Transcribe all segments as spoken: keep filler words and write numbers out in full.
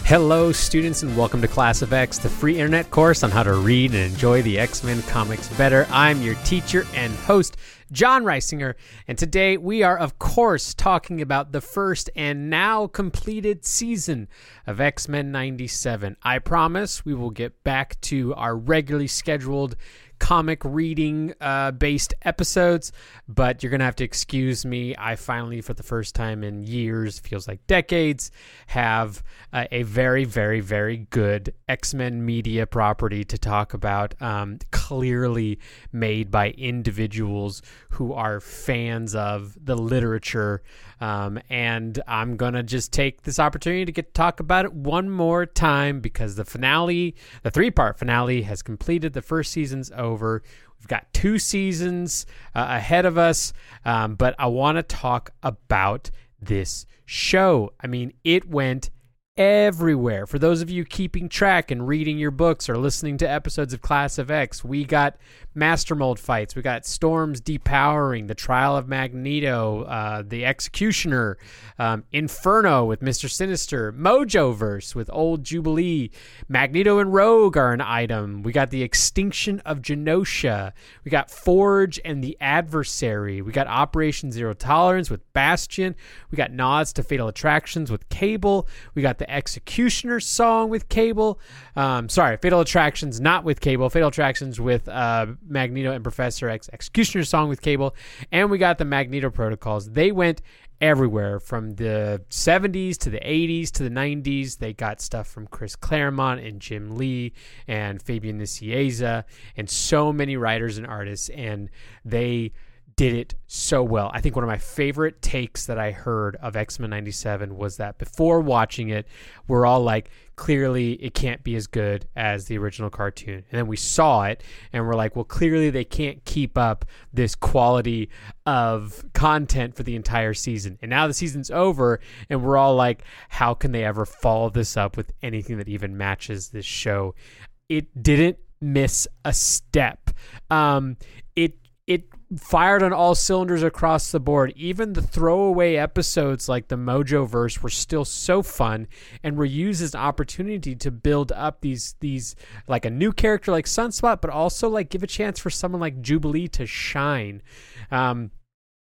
Hello, students, and welcome to Class of X, the free internet course on how to read and enjoy the X-Men comics better. I'm your teacher and host, John Reisinger, and today we are, of course, talking about the first and now completed season of X-Men ninety-seven. I promise we will get back to our regularly scheduled comic reading uh, based episodes, but you're gonna have to excuse me. I finally, for the first time in years, feels like decades, have uh, a very very very good X-Men media property to talk about, um, clearly made by individuals who are fans of the literature, um, and I'm gonna just take this opportunity to get to talk about it one more time because the finale, the three-part finale, has completed. The first season's over. We've got two seasons uh, ahead of us, um, but I want to talk about this show. I mean, it went everywhere. For those of you keeping track and reading your books or listening to episodes of Class of X, we got Master Mold fights, we got Storm's depowering, the trial of Magneto, uh, the Executioner, um, Inferno with Mister Sinister, Mojoverse with Old Jubilee, Magneto and Rogue are an item. We got the extinction of Genosha. We got Forge and the Adversary. We got Operation Zero Tolerance with Bastion. We got nods to Fatal Attractions with Cable. We got the Executioner song with Cable. Um, sorry, Fatal Attractions not with Cable. Fatal Attractions with uh, Magneto and Professor X. Executioner song with Cable. And we got the Magneto Protocols. They went everywhere from the seventies to the eighties to the nineties. They got stuff from Chris Claremont and Jim Lee and Fabian Nicieza and so many writers and artists, and they did it so well. I think one of my favorite takes that I heard of X-Men ninety-seven was that before watching it, we're all like, clearly it can't be as good as the original cartoon. And then we saw it and we're like, well, clearly they can't keep up this quality of content for the entire season. And now the season's over and we're all like, how can they ever follow this up with anything that even matches this show? It didn't miss a step. Um, it it fired on all cylinders across the board. Even the throwaway episodes like the Mojoverse were still so fun and were used as an opportunity to build up these these like a new character like Sunspot, but also like give a chance for someone like Jubilee to shine. Um,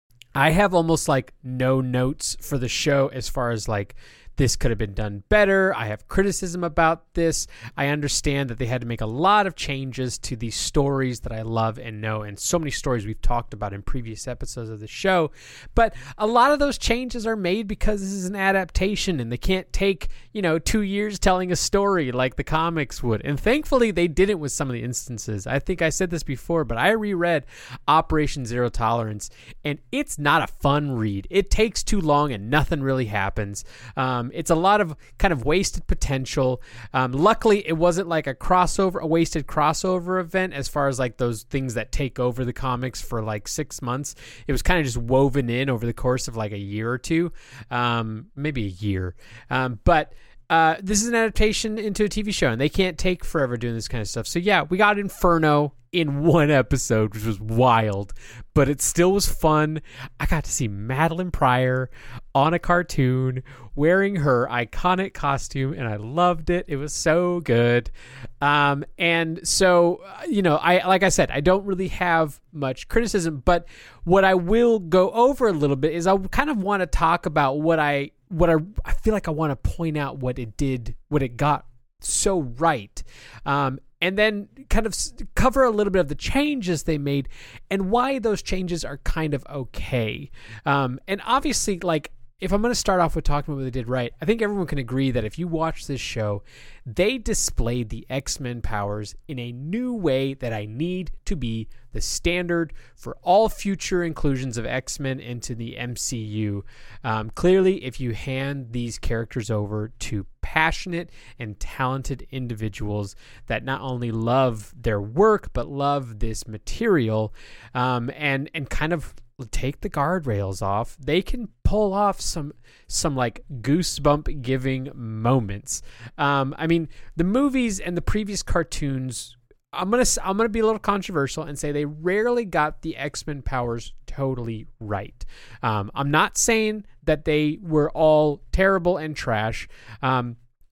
I have almost like no notes for the show as far as like this could have been done better. I have criticism about this. I understand that they had to make a lot of changes to these stories that I love and know, and so many stories we've talked about in previous episodes of the show. But a lot of those changes are made because this is an adaptation and they can't take, you know, two years telling a story like the comics would. And thankfully they didn't with some of the instances. I think I said this before, but I reread Operation Zero Tolerance and it's not a fun read. It takes too long and nothing really happens. Um, It's a lot of kind of wasted potential. Um, luckily, it wasn't like a crossover, a wasted crossover event as far as like those things that take over the comics for like six months. It was kind of just woven in over the course of like a year or two, um, maybe a year. Um, but uh, this is an adaptation into a T V show, and they can't take forever doing this kind of stuff. So yeah, we got Inferno in one episode, which was wild, but it still was fun. I got to see Madeline Pryor on a cartoon wearing her iconic costume, and I loved it. It was so good. Um, and so, you know, I like I said, I don't really have much criticism, but what I will go over a little bit is I kind of want to talk about what I what I I feel like I want to point out what it did, what it got so right. Um, and then kind of cover a little bit of the changes they made and why those changes are kind of okay. Um, and obviously, like, if I'm going to start off with talking about what they did right, I think everyone can agree that if you watch this show, they displayed the X-Men powers in a new way that I need to be the standard for all future inclusions of X-Men into the M C U. Um, clearly, if you hand these characters over to passionate and talented individuals that not only love their work, but love this material, um, and, and kind of take the guardrails off, they can pull off some some like goosebump giving moments. Um, I mean, the movies and the previous cartoons, I'm gonna I'm gonna be a little controversial and say they rarely got the X-Men powers totally right. Um, I'm not saying that they were all terrible and trash. Um,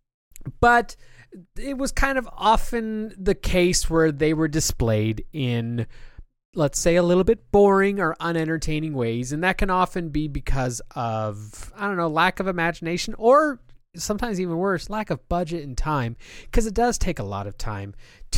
but it was kind of often the case where they were displayed in, let's say, a little bit boring or unentertaining ways. And that can often be because of, I don't know, lack of imagination, or sometimes even worse, lack of budget and time, because it does take a lot of time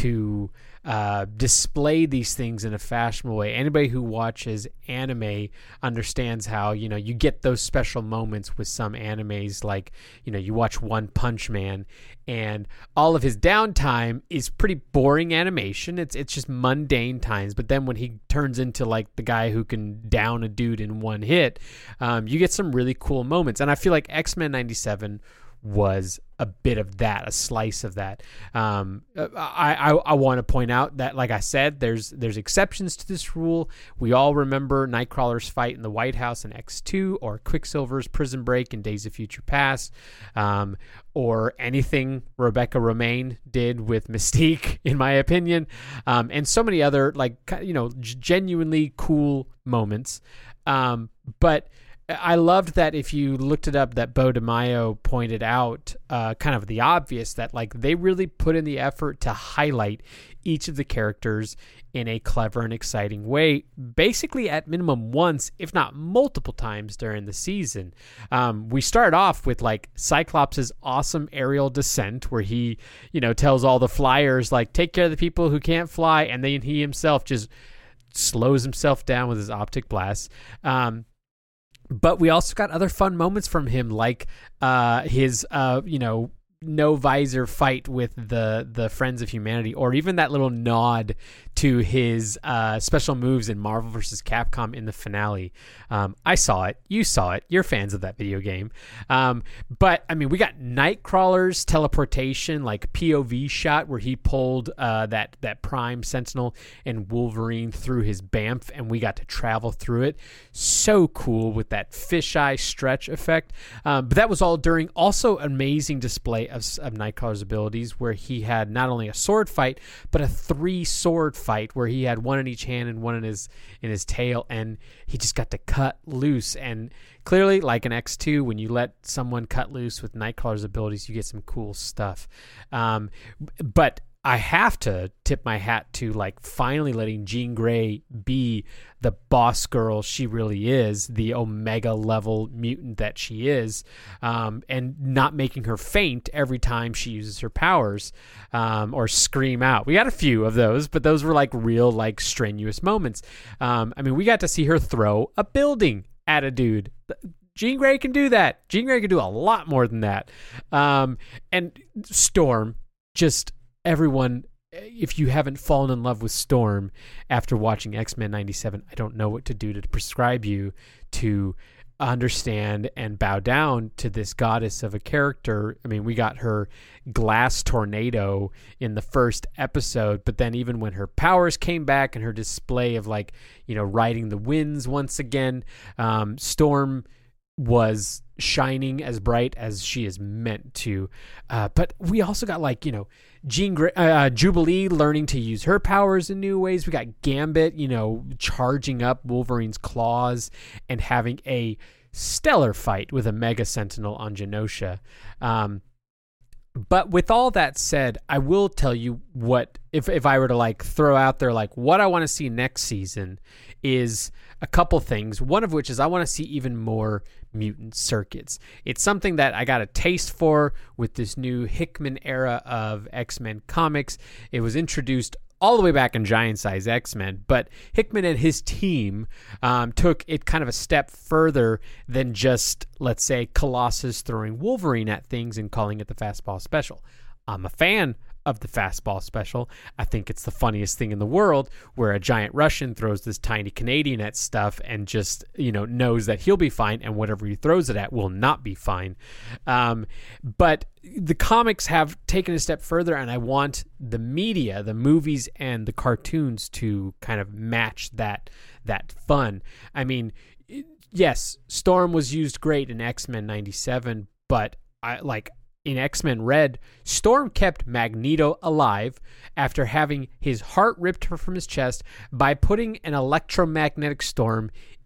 to uh, display these things in a fashionable way. Anybody who watches anime understands how, you know, you get those special moments with some animes, like, you know, you watch One Punch Man and all of his downtime is pretty boring animation. It's it's just mundane times. But then when he turns into like the guy who can down a dude in one hit, um, you get some really cool moments. And I feel like X-Men ninety-seven was a bit of that, a slice of that. Um, I, I, I want to point out that, like I said, there's there's exceptions to this rule. We all remember Nightcrawler's fight in the White House in X two, or Quicksilver's prison break in Days of Future Past, um, or anything Rebecca Romaine did with Mystique, in my opinion, um, and so many other, like, you know, genuinely cool moments. Um, but I loved that if you looked it up, that Bo DeMaio pointed out uh, kind of the obvious, that like they really put in the effort to highlight each of the characters in a clever and exciting way, basically at minimum once, if not multiple times during the season. Um, we start off with like Cyclops' awesome aerial descent, where he, you know, tells all the flyers, like, take care of the people who can't fly, and then he himself just slows himself down with his optic blast. Um, But we also got other fun moments from him, like uh, his, uh, you know, no visor fight with the the Friends of Humanity, or even that little nod to his uh, special moves in Marvel versus. Capcom in the finale. Um, I saw it. You saw it. You're fans of that video game. Um, but, I mean, we got Nightcrawler's teleportation, like P O V shot, where he pulled uh, that, that Prime Sentinel and Wolverine through his B A M F, and we got to travel through it. So cool with that fisheye stretch effect. Um, but that was all during also amazing display of, of Nightcrawler's abilities, where he had not only a sword fight, but a three sword fight where he had one in each hand and one in his in his tail, and he just got to cut loose. And clearly, like in X two, when you let someone cut loose with Nightcrawler's abilities, you get some cool stuff. Um, but I have to tip my hat to, like, finally letting Jean Grey be the boss girl she really is, the Omega level mutant that she is, um, and not making her faint every time she uses her powers, um, or scream out. We got a few of those, but those were like real, like, strenuous moments. Um, I mean, we got to see her throw a building at a dude. Jean Grey can do that. Jean Grey can do a lot more than that. Um, and Storm, just... Everyone, if you haven't fallen in love with Storm after watching X-Men ninety-seven, I don't know what to do to prescribe you to understand and bow down to this goddess of a character. I mean, we got her glass tornado in the first episode, but then even when her powers came back and her display of, like, you know, riding the winds once again, um, Storm was shining as bright as she is meant to. Uh, but we also got, like, you know, Jean Grey, uh, Jubilee learning to use her powers in new ways. We got Gambit, you know, charging up Wolverine's claws and having a stellar fight with a Mega Sentinel on Genosha. Um, but with all that said, I will tell you what, if, if I were to, like, throw out there, like, what I want to see next season is a couple things. One of which is I want to see even more mutant circuits. It's something that I got a taste for with this new Hickman era of X-Men comics. It was introduced all the way back in Giant Size X-Men, but Hickman and his team um, took it kind of a step further than just, let's say, Colossus throwing Wolverine at things and calling it the Fastball Special. I'm a fan of the Fastball Special. I think it's the funniest thing in the world, where a giant Russian throws this tiny Canadian at stuff and just, you know, knows that he'll be fine, and whatever he throws it at will not be fine. Um, but the comics have taken a step further, and I want the media, the movies and the cartoons, to kind of match that that fun. I mean, yes, Storm was used great in X-Men ninety-seven, but I like in X-Men Red, Storm kept Magneto alive after having his heart ripped from his chest by putting an electromagnetic storm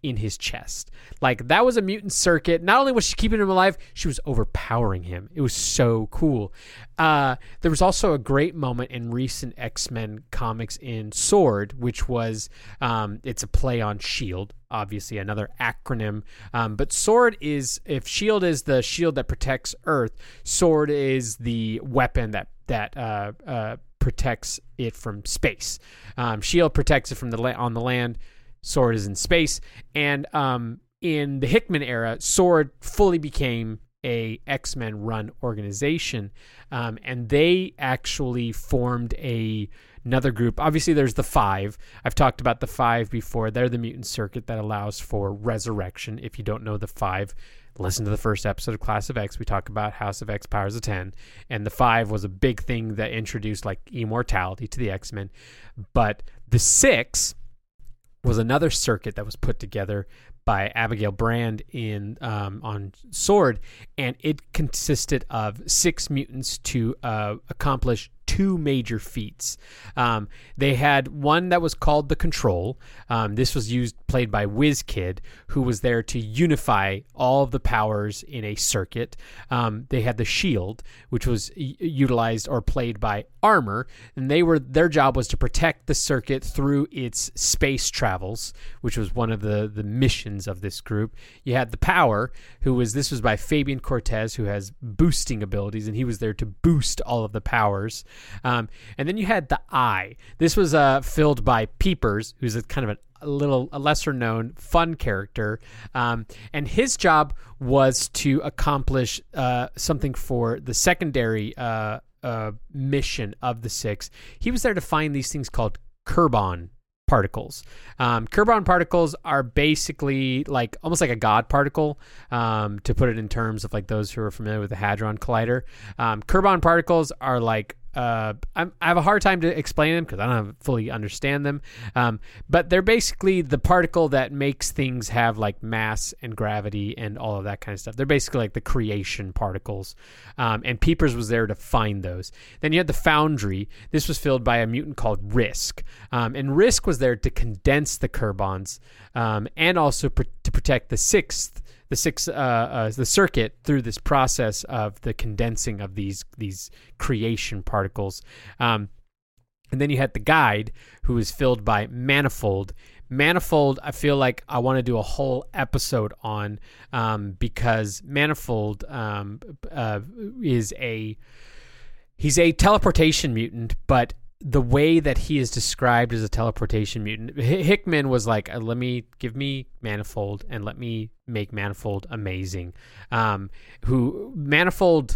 in his chest. Like, that was a mutant circuit. Not only was she keeping him alive, she was overpowering him. It was so cool. Uh, there was also a great moment in recent X-Men comics in SWORD, which was, um, it's a play on SHIELD, obviously another acronym. Um, but SWORD is, if SHIELD is the shield that protects Earth, SWORD is the weapon that, that, uh, uh, protects it from space. Um, SHIELD protects it from the la- on the land. SWORD is in space. And um, in the Hickman era, SWORD fully became a X-Men run organization. Um, and they actually formed a another group. Obviously, there's the Five. I've talked about the Five before. They're the mutant circuit that allows for resurrection. If you don't know the Five, listen to the first episode of Class of X. We talk about House of X, Powers of Ten. And the Five was a big thing that introduced like immortality to the X-Men. But the Six was another circuit that was put together by Abigail Brand in um, on SWORD, and it consisted of six mutants to uh, accomplish two major feats. Um, they had one that was called the Control. Um, this was used played by WizKid, who was there to unify all of the powers in a circuit. Um, they had the Shield, which was y- utilized or played by Armor, and they were their job was to protect the circuit through its space travels, which was one of the the missions of this group. You had the Power, who was this was by Fabian Cortez, who has boosting abilities, and he was there to boost all of the powers. Um, and then you had the Eye. This was uh, filled by Peepers, who's a kind of a, a little a lesser known fun character, um, and his job was to accomplish uh, something for the secondary uh, uh, mission of the Six. He was there to find these things called Kerbon particles. Um, Kerbon particles are basically like almost like a God particle, um, to put it in terms of like those who are familiar with the Hadron Collider. Um, Kerbon particles are like Uh, I'm, I have a hard time to explain them because I don't fully understand them. Um, but they're basically the particle that makes things have like mass and gravity and all of that kind of stuff. They're basically like the creation particles. Um, and Peepers was there to find those. Then you had the Foundry. This was filled by a mutant called Risk. Um, and Risk was there to condense the Kerbons, um, and also pr- to protect the sixth the six uh, uh, the circuit through this process of the condensing of these these creation particles. Um, and then you had the Guide, who is filled by Manifold. Manifold, I feel like I want to do a whole episode on, um, because Manifold um, uh, is a he's a teleportation mutant, but the way that he is described as a teleportation mutant, Hickman was like, let me give me Manifold and let me make Manifold amazing. Um, who Manifold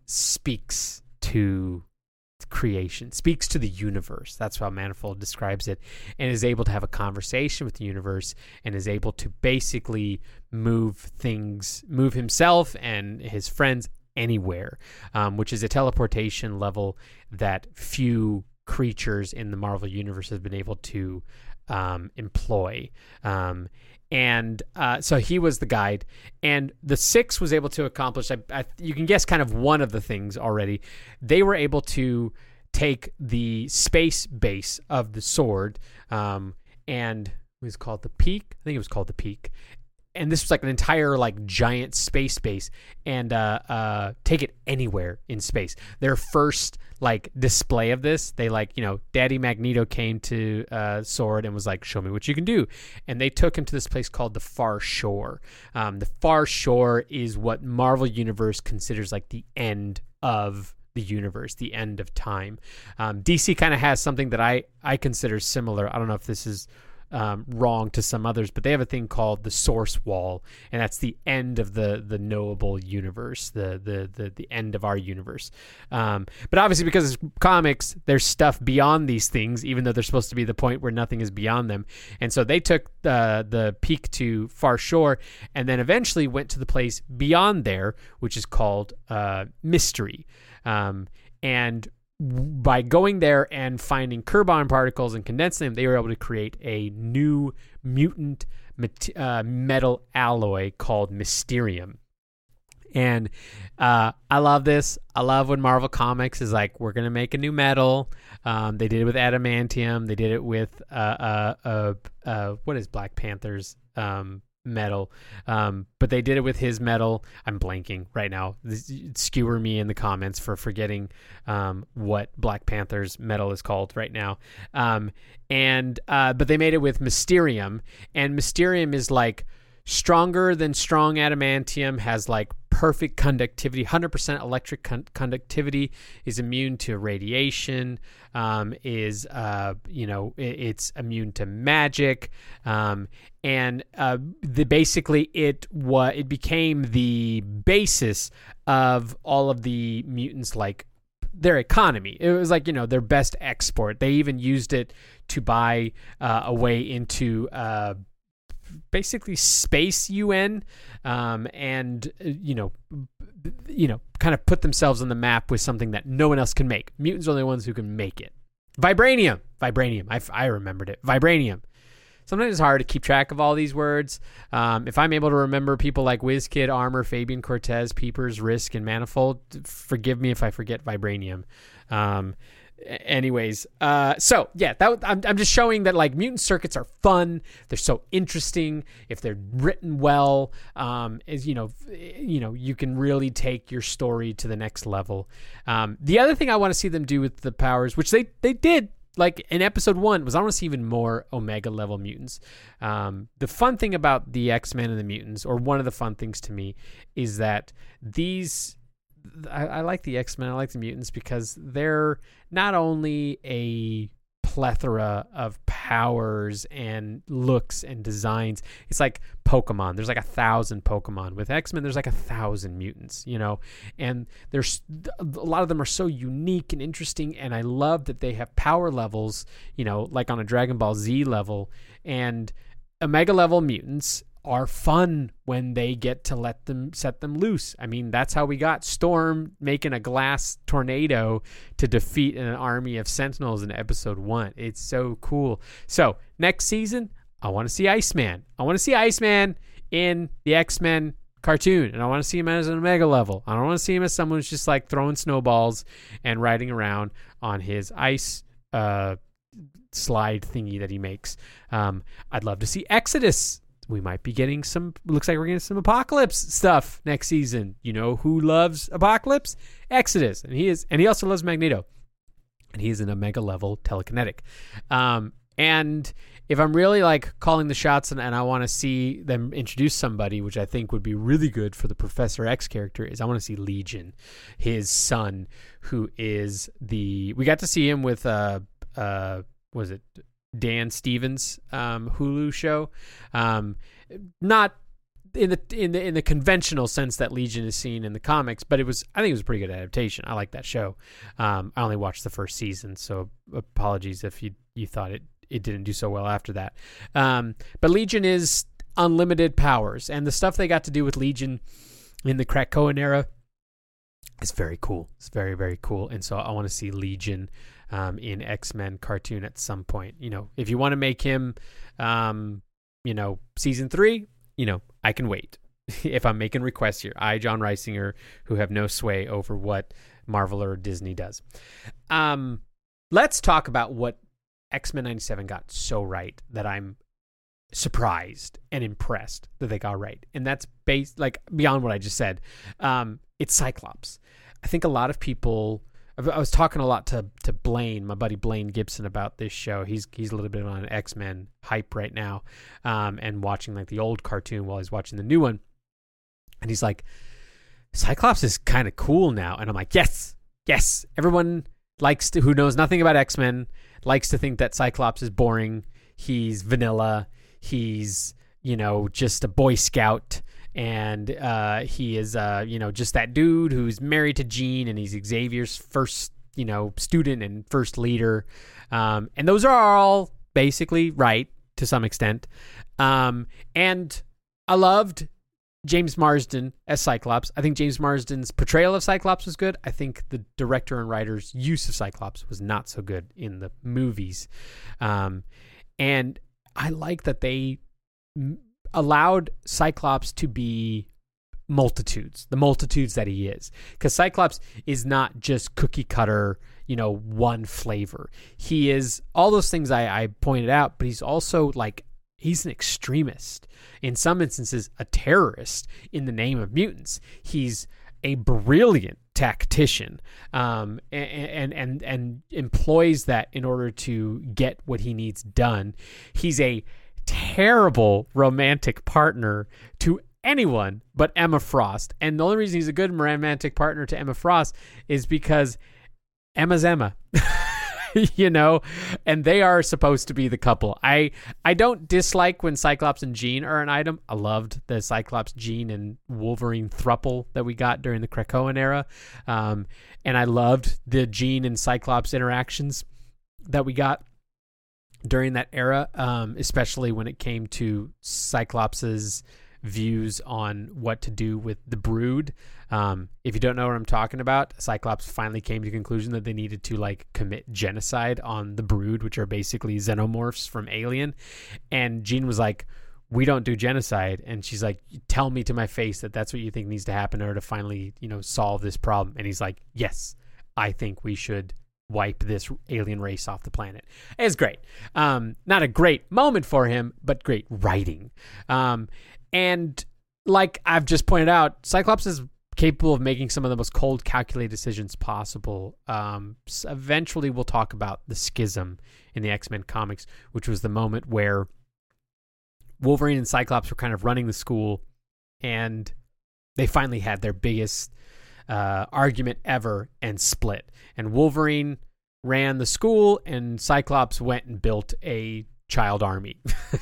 speaks to creation, speaks to the universe. That's how Manifold describes it, and is able to have a conversation with the universe, and is able to basically move things, move himself and his friends anywhere, um, which is a teleportation level that few creatures in the Marvel Universe have been able to um, employ. Um, and uh, so he was the Guide. And the Six was able to accomplish, I, I, you can guess kind of one of the things already. They were able to take the space base of the SWORD, um, and it was called the Peak. I think it was called the Peak. And this was like an entire like giant space base, and uh, uh, take it anywhere in space. Their first like display of this, they like, you know, Daddy Magneto came to uh, SWORD and was like, show me what you can do. And they took him to this place called the Far Shore. Um, the Far Shore is what Marvel Universe considers like the end of the universe, the end of time. Um, D C kind of has something that I, I consider similar. I don't know if this is Um, wrong to some others, but they have a thing called the Source Wall, and that's the end of the the knowable universe, the the the, the end of our universe. Um, but obviously, because it's comics, there's stuff beyond these things, even though they're supposed to be the point where nothing is beyond them. And so they took the the Peak to Far Shore, and then eventually went to the place beyond there, which is called uh, Mystery. Um, and by going there and finding Kerbon particles and condensing them, they were able to create a new mutant uh, metal alloy called Mysterium. And uh, I love this. I love when Marvel Comics is like, we're going to make a new metal. Um, they did it with adamantium. They did it with, uh, uh, uh, uh, what is Black Panther's um, metal? Um, but they did it with his metal. I'm blanking right now. This, skewer me in the comments for forgetting um, what Black Panther's metal is called right now. Um, and uh, But they made it with Mysterium. And Mysterium is like stronger than strong adamantium, has like perfect conductivity, one hundred percent electric con- conductivity, is immune to radiation, um, is, uh, you know, it, it's immune to magic. Um, and uh, the basically it what it became the basis of all of the mutants, like their economy. It was like, you know, their best export. They even used it to buy uh, a way into uh, basically space U N, um, and uh, you know, you know, kind of put themselves on the map with something that no one else can make. Mutants are the only ones who can make it. Vibranium, vibranium. I, I remembered it. Vibranium. Sometimes it's hard to keep track of all these words. Um, if I'm able to remember people like WizKid, Armor, Fabian Cortez, Peepers, Risk, and Manifold, forgive me if I forget vibranium. Um, anyways, uh, so yeah, that I'm, I'm just showing that like mutant circuits are fun. They're so interesting if they're written well. Um, is you know, you know, you can really take your story to the next level. Um, the other thing I want to see them do with the powers, which they they did. Like in episode one, was I want to see even more Omega level mutants. Um, the fun thing about the X-Men and the mutants, or one of the fun things to me, is that these, I, I like the X-Men, I like the mutants because they're not only a plethora of powers and looks and designs. It's like Pokemon. There's like a thousand Pokemon. With X-Men, there's like a thousand mutants, you know, and there's a lot of them are so unique and interesting. And I love that they have power levels, you know, like on a Dragon Ball Z level, and Omega level mutants are fun when they get to let them set them loose. I mean, that's how we got Storm making a glass tornado to defeat an army of Sentinels in episode one. It's so cool. So next season, I want to see Iceman. I want to see Iceman in the X-Men cartoon, and I want to see him as an Omega level. I don't want to see him as someone who's just like throwing snowballs and riding around on his ice uh, slide thingy that he makes. Um, I'd love to see Exodus. We might be getting some, looks like we're getting some Apocalypse stuff next season. You know who loves Apocalypse? Exodus. And he is, and he also loves Magneto. And he is an Omega level telekinetic. Um, and if I'm really like calling the shots and, and I want to see them introduce somebody, which I think would be really good for the Professor X character, is I want to see Legion, his son, who is the, we got to see him with, uh, uh, was it Dan Stevens um, Hulu show, um, not in the in the in the conventional sense that Legion is seen in the comics, but it was I think it was a pretty good adaptation. I like that show. Um, I only watched the first season, so apologies if you you thought it it didn't do so well after that. Um, but Legion is unlimited powers, and the stuff they got to do with Legion in the Krakoan era is very cool. It's very very cool, and so I want to see Legion Um, in X-Men cartoon at some point. You know, if you want to make him, um, you know, season three, you know, I can wait. If I'm making requests here, I, John Reisinger, who have no sway over what Marvel or Disney does. Um, let's talk about what X-Men ninety-seven got so right that I'm surprised and impressed that they got right. And that's based, like, beyond what I just said. Um, it's Cyclops. I think a lot of people... I was talking a lot to to Blaine, my buddy Blaine Gibson, about this show. He's he's a little bit on X-Men hype right now, um, and watching like the old cartoon while he's watching the new one. And he's like, Cyclops is kind of cool now. And I'm like, yes, yes. Everyone likes to, who knows nothing about X-Men, likes to think that Cyclops is boring. He's vanilla. He's, you know, just a Boy Scout. And uh, he is, uh, you know, just that dude who's married to Jean, and he's Xavier's first, you know, student and first leader. Um, and those are all basically right to some extent. Um, and I loved James Marsden as Cyclops. I think James Marsden's portrayal of Cyclops was good. I think the director and writer's use of Cyclops was not so good in the movies. Um, and I like that they... M- allowed Cyclops to be multitudes, the multitudes that he is. Because Cyclops is not just cookie cutter, you know, one flavor. He is all those things I, I pointed out, but he's also like, he's an extremist. In some instances, a terrorist in the name of mutants. He's a brilliant tactician, um, and, and, and, and employs that in order to get what he needs done. He's a terrible romantic partner to anyone but Emma Frost. And the only reason he's a good romantic partner to Emma Frost is because Emma's Emma. You know, and they are supposed to be the couple. I I don't dislike when Cyclops and Jean are an item. I loved the Cyclops, Jean, and Wolverine throuple that we got during the Krakoan era. Um, and I loved the Jean and Cyclops interactions that we got during that era, um, especially when it came to Cyclops's views on what to do with the Brood. Um, if you don't know what I'm talking about, Cyclops finally came to the conclusion that they needed to like commit genocide on the Brood, which are basically xenomorphs from Alien. And Jean was like, we don't do genocide. And she's like, tell me to my face that that's what you think needs to happen in order to finally, you know, solve this problem. And he's like, yes, I think we should wipe this alien race off the planet. It's great. Um, not a great moment for him, but great writing. Um, And like I've just pointed out, Cyclops is capable of making some of the most cold, calculated decisions possible. Um, so eventually, we'll talk about the schism in the X-Men comics, which was the moment where Wolverine and Cyclops were kind of running the school, and they finally had their biggest uh, argument ever and split. And Wolverine ran the school, and Cyclops went and built a child army.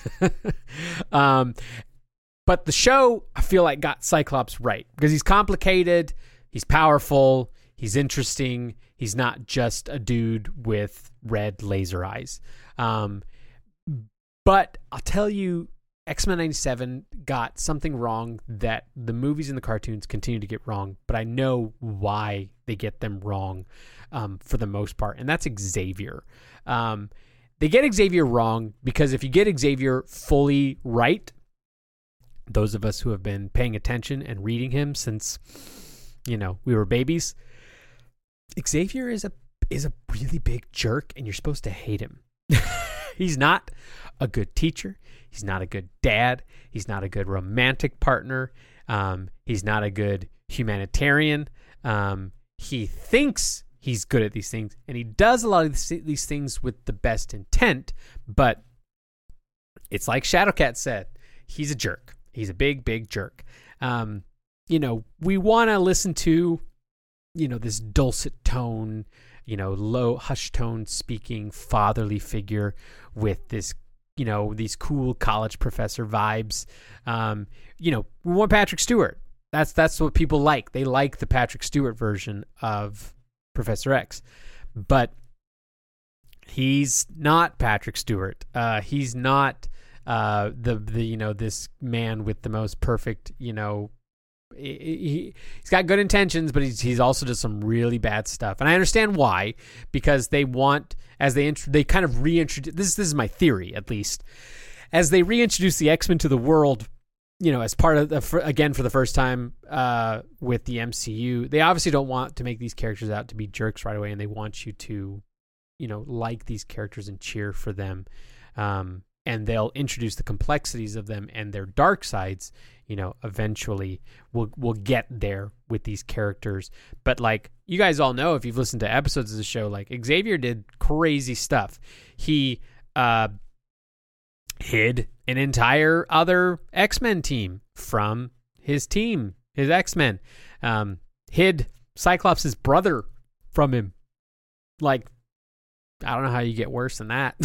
um, But the show, I feel like, got Cyclops right because he's complicated, he's powerful, he's interesting, he's not just a dude with red laser eyes. Um, but I'll tell you, X-Men ninety-seven got something wrong that the movies and the cartoons continue to get wrong, but I know why they get them wrong um, for the most part, and that's Xavier. Um, they get Xavier wrong because if you get Xavier fully right, those of us who have been paying attention and reading him since, you know, we were babies, Xavier is a is a really big jerk, and you're supposed to hate him. He's not a good teacher. He's not a good dad. He's not a good romantic partner. Um, he's not a good humanitarian. Um, he thinks he's good at these things, and he does a lot of these things with the best intent, but it's like Shadowcat said, he's a jerk. He's a big, big jerk. Um, you know, we want to listen to, you know, this dulcet tone, you know, low hush tone speaking fatherly figure with this, you know, these cool college professor vibes. Um, you know, we want Patrick Stewart. That's that's what people like. They like the Patrick Stewart version of Professor X, but he's not Patrick Stewart. Uh, he's not. Uh, the, the, you know, this man with the most perfect, you know, he, he's got good intentions, but he's, he's also does some really bad stuff. And I understand why, because they want, as they, int- they kind of reintroduce, this, this is my theory, at least, as they reintroduce the X-Men to the world, you know, as part of the, for, again, for the first time, uh, with the M C U, they obviously don't want to make these characters out to be jerks right away. And they want you to, you know, like these characters and cheer for them. Um, and they'll introduce the complexities of them and their dark sides, you know, eventually we'll, we'll get there with these characters. But like you guys all know, if you've listened to episodes of the show, like Xavier did crazy stuff. He uh, hid an entire other X-Men team from his team, his X-Men, um, hid Cyclops' brother from him. Like, I don't know how you get worse than that.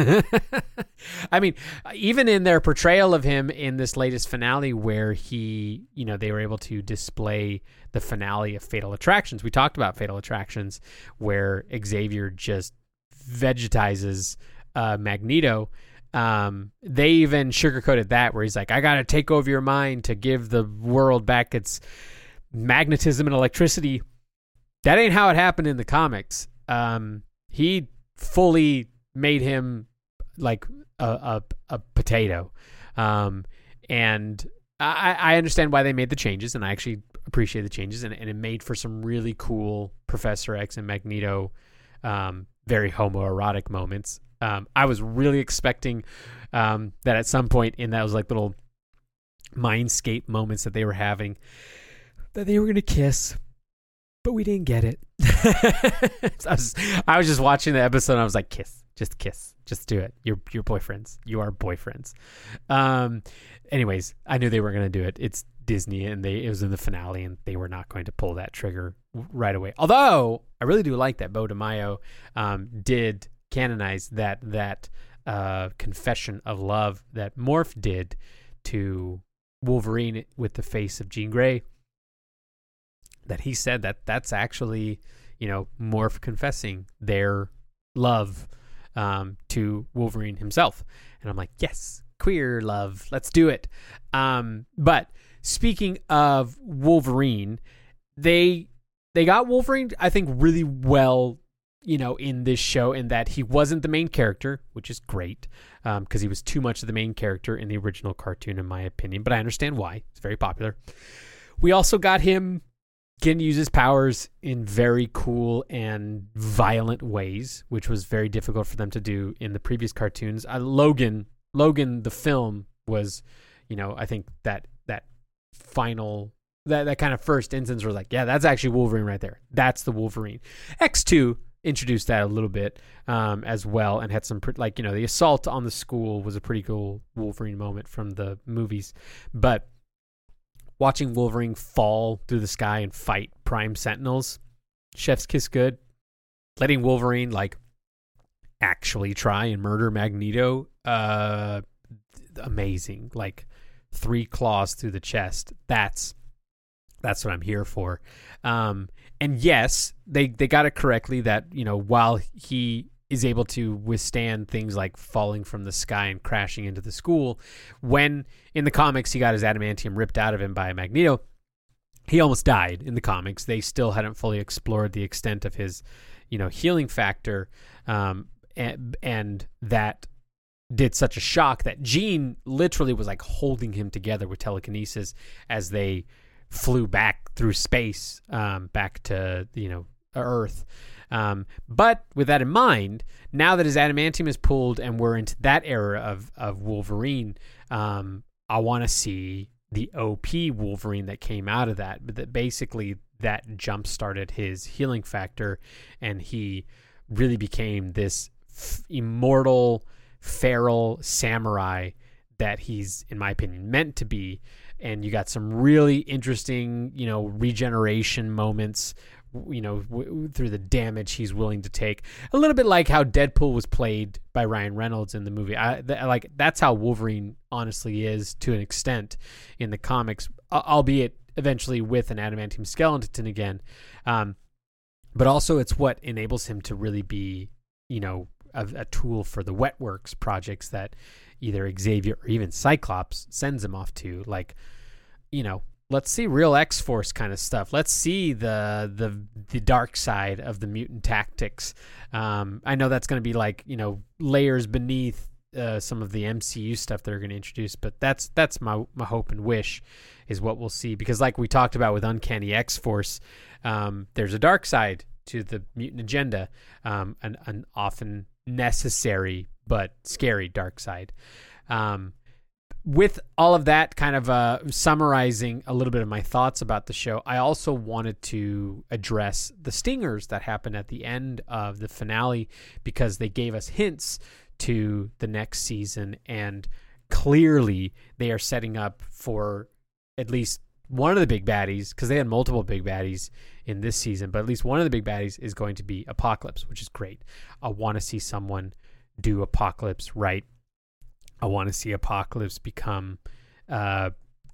I mean, even in their portrayal of him in this latest finale where he, you know, they were able to display the finale of Fatal Attractions. We talked about Fatal Attractions where Xavier just vegetizes uh, Magneto. Um, they even sugarcoated that where he's like, I got to take over your mind to give the world back its magnetism and electricity. That ain't how it happened in the comics. Um, he fully made him like a a, a potato, um, and I, I understand why they made the changes, and I actually appreciate the changes, and, and it made for some really cool Professor X and Magneto, um, very homoerotic moments. Um, I was really expecting um, that at some point in those like little mindscape moments that they were having, that they were going to kiss, but we didn't get it. I, was, I was just watching the episode and I was like, kiss, just kiss, just do it. You're, you're boyfriends. You are boyfriends. Um, anyways, I knew they weren't going to do it. It's Disney, and they it was in the finale, and they were not going to pull that trigger right away. Although I really do like that Beau DeMaio um, did canonize that that uh, confession of love that Morph did to Wolverine with the face of Jean Grey. That he said that that's actually, you know, Morph confessing their love um, to Wolverine himself. And I'm like, yes, queer love, let's do it. Um, but speaking of Wolverine, they they got Wolverine, I think, really well, you know, in this show, in that he wasn't the main character, which is great, because um, he was too much of the main character in the original cartoon, in my opinion. But I understand why. It's very popular. We also got him can use his powers in very cool and violent ways, which was very difficult for them to do in the previous cartoons. Uh, Logan, Logan, the film was, you know, I think that that final, that, that kind of first instance was like, yeah, that's actually Wolverine right there. That's the Wolverine. X two introduced that a little bit um, as well, and had some, like, you know, the assault on the school was a pretty cool Wolverine moment from the movies. But watching Wolverine fall through the sky and fight Prime Sentinels, chef's kiss good. Letting Wolverine, like, actually try and murder Magneto, uh, amazing. Like, three claws through the chest. That's that's what I'm here for. Um, and yes, they they got it correctly that, you know, while he is able to withstand things like falling from the sky and crashing into the school, when in the comics he got his adamantium ripped out of him by Magneto, he almost died in the comics. They still hadn't fully explored the extent of his, you know, healing factor, um, and, and that did such a shock that Jean literally was like holding him together with telekinesis as they flew back through space, um, back to, you know, Earth. Um, but with that in mind, now that his adamantium is pulled and we're into that era of, of Wolverine, um, I want to see the O P Wolverine that came out of that. But that basically that jump started his healing factor, and he really became this f- immortal, feral samurai that he's, in my opinion, meant to be. And you got some really interesting, you know, regeneration moments, you know, w- through the damage he's willing to take. A little bit like how Deadpool was played by Ryan Reynolds in the movie. I th- like that's how Wolverine honestly is to an extent in the comics, albeit eventually with an adamantium skeleton again. Um, but also it's what enables him to really be, you know, a, a tool for the Wetworks projects that either Xavier or even Cyclops sends him off to. Like, you know, let's see real X-Force kind of stuff. Let's see the the the dark side of the mutant tactics. Um, I know that's going to be like, you know, layers beneath uh, some of the M C U stuff they're going to introduce, but that's that's my my hope and wish is what we'll see. Because like we talked about with Uncanny X-Force, um, there's a dark side to the mutant agenda, um, an, an often necessary but scary dark side. Um, with all of that kind of uh, summarizing a little bit of my thoughts about the show, I also wanted to address the stingers that happened at the end of the finale, because they gave us hints to the next season, and clearly they are setting up for at least one of the big baddies, because they had multiple big baddies in this season, but at least one of the big baddies is going to be Apocalypse, which is great. I want to see someone do Apocalypse right. I want to see Apocalypse become uh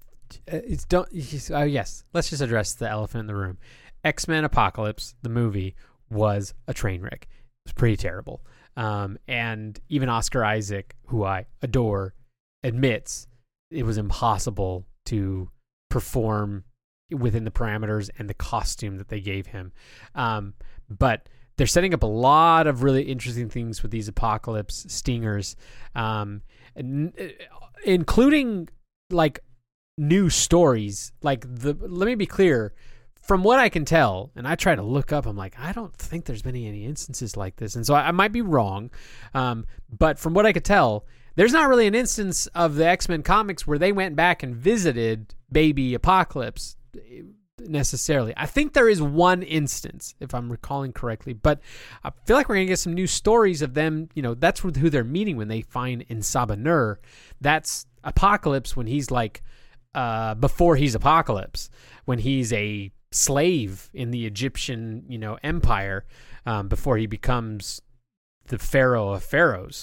it's don't uh, yes let's just address the elephant in the room. X-Men Apocalypse, the movie, was a train wreck. It was pretty terrible, um and even Oscar Isaac, who I adore, admits it was impossible to perform within the parameters and the costume that they gave him. Um but they're setting up a lot of really interesting things with these Apocalypse stingers, um, n- including like new stories. Like the let me be clear. From what I can tell, and I try to look up, I'm like, I don't think there's been any instances like this. And so I, I might be wrong. Um, but from what I could tell, there's not really an instance of the X-Men comics where they went back and visited Baby Apocalypse necessarily. I think there is one instance, if I'm recalling correctly, but I feel like we're going to get some new stories of them. You know, that's who they're meeting when they find Insaba Nur. That's Apocalypse when he's like, uh, before he's Apocalypse, when he's a slave in the Egyptian, you know, empire, um, before he becomes the pharaoh of pharaohs,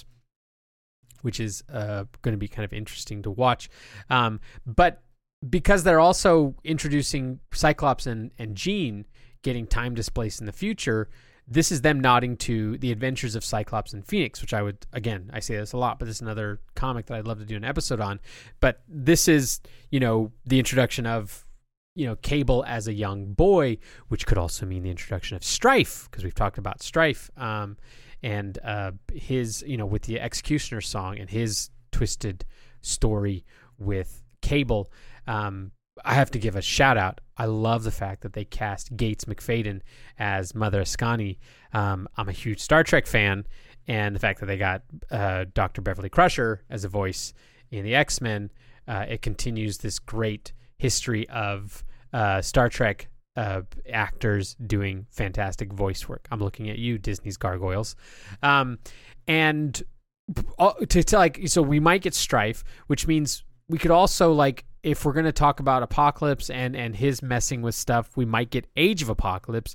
which is uh, going to be kind of interesting to watch. Um, but because they're also introducing Cyclops and, and Jean getting time displaced in the future, this is them nodding to the adventures of Cyclops and Phoenix, which I would, again, I say this a lot, but this is another comic that I'd love to do an episode on. But this is, you know, the introduction of, you know, Cable as a young boy, which could also mean the introduction of Strife, because we've talked about Strife, um, and uh, his, you know, with the Executioner song and his twisted story with Cable. Um, I have to give a shout out. I love the fact that they cast Gates McFadden as Mother Ascani. Um, I'm a huge Star Trek fan, and the fact that they got uh, Doctor Beverly Crusher as a voice in the X-Men, uh, it continues this great history of uh, Star Trek uh, actors doing fantastic voice work. I'm looking at you, Disney's Gargoyles. Um, and uh, to, to like, so we might get Strife, which means we could also, like, if we're going to talk about Apocalypse and, and his messing with stuff, we might get Age of Apocalypse.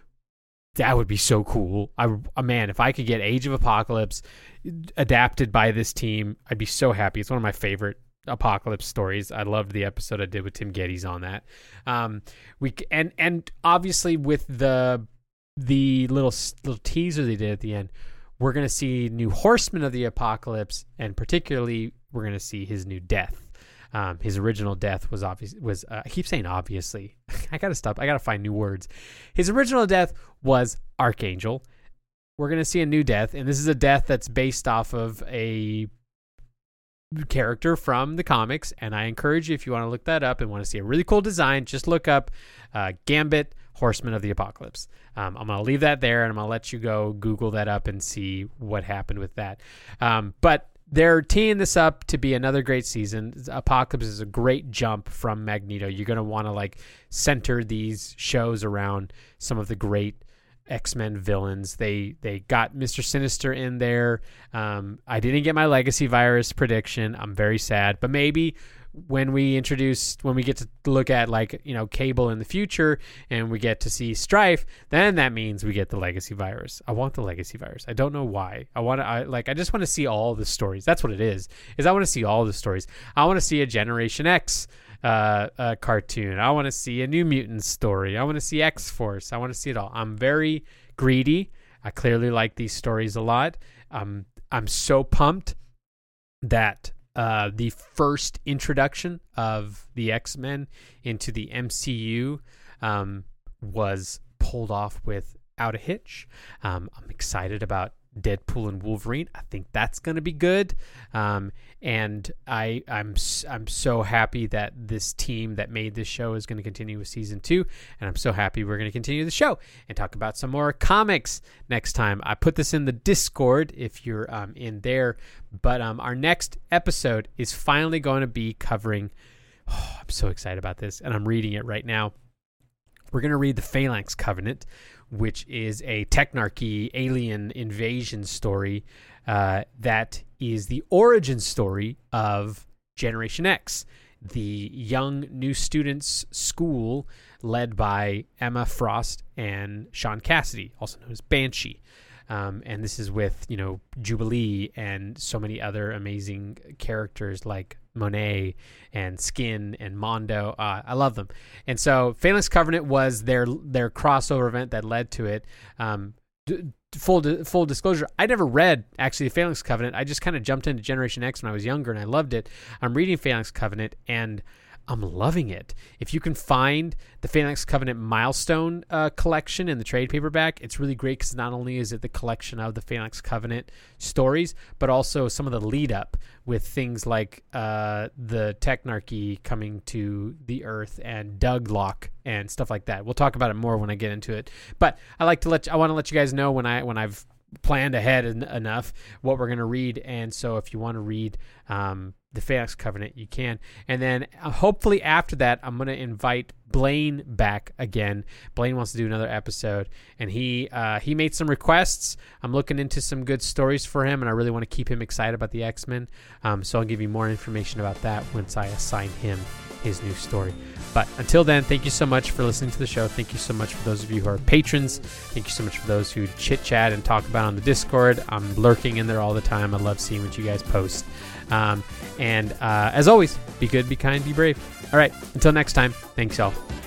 That would be so cool. I, uh, man, if I could get Age of Apocalypse adapted by this team, I'd be so happy. It's one of my favorite Apocalypse stories. I loved the episode I did with Tim Geddes on that. Um, we and and obviously with the the little little teaser they did at the end, we're gonna see new Horsemen of the Apocalypse, and particularly we're gonna see his new death. Um, his original death was obvious. Was uh, I keep saying obviously? I gotta stop. I gotta find new words. His original death was Archangel. We're gonna see a new death, and this is a death that's based off of a character from the comics, and I encourage you, if you want to look that up and want to see a really cool design, just look up uh, Gambit, Horseman of the Apocalypse. Um, I'm going to leave that there, and I'm going to let you go Google that up and see what happened with that. Um, but they're teeing this up to be another great season. Apocalypse is a great jump from Magneto. You're going to want to like center these shows around some of the great X-Men villains. They they got Mister Sinister in there. Um, I didn't get my Legacy Virus prediction. I'm very sad, but maybe when we introduce, when we get to look at like, you know, Cable in the future and we get to see Strife, then that means we get the Legacy Virus. I want the Legacy Virus. I don't know why. I want to, I like, I just want to see all the stories. That's what it is, is I want to see all the stories. I want to see a Generation X uh, uh cartoon. I want to see a New Mutants story. I want to see X-Force. I want to see it all. I'm very greedy. I clearly like these stories a lot. Um, I'm so pumped that uh, the first introduction of the X-Men into the M C U um, was pulled off without a hitch. Um, I'm excited about Deadpool and Wolverine. I think that's going to be good. Um, and I, I'm, I'm so happy that this team that made this show is going to continue with season two. And I'm so happy we're going to continue the show and talk about some more comics next time. I put this in the Discord if you're um, in there, but um, our next episode is finally going to be covering, oh, I'm so excited about this, and I'm reading it right now. We're going to read the Phalanx Covenant, which is a Technarchy alien invasion story uh, that is the origin story of Generation X, the young new students' school led by Emma Frost and Sean Cassidy, also known as Banshee. Um, and this is with, you know, Jubilee and so many other amazing characters like Monet and Skin and Mondo. Uh, I love them. And so Phalanx Covenant was their their crossover event that led to it. Um, d- full di- full disclosure, I never read actually Phalanx Covenant. I just kind of jumped into Generation X when I was younger and I loved it. I'm reading Phalanx Covenant and I'm loving it. If you can find the Phalanx Covenant Milestone uh, collection in the trade paperback, it's really great because not only is it the collection of the Phalanx Covenant stories, but also some of the lead up with things like uh, the Technarchy coming to the Earth and Douglock and stuff like that. We'll talk about it more when I get into it. But I like to let you, I want to let you guys know when I when I've planned ahead en- enough what we're going to read. And so if you want to read um, the Phalanx Covenant, you can. And then uh, hopefully after that, I'm going to invite Blaine back again. Blaine wants to do another episode, and he uh, he made some requests. I'm looking into some good stories for him, and I really want to keep him excited about the X-Men. Um, so I'll give you more information about that once I assign him his new story. But until then, thank you so much for listening to the show. Thank you so much for those of you who are patrons. Thank you so much for those who chit chat and talk about on the Discord. I'm lurking in there all the time. I love seeing what you guys post. Um, and uh, as always, be good, be kind, be brave. All right, until next time, thanks y'all.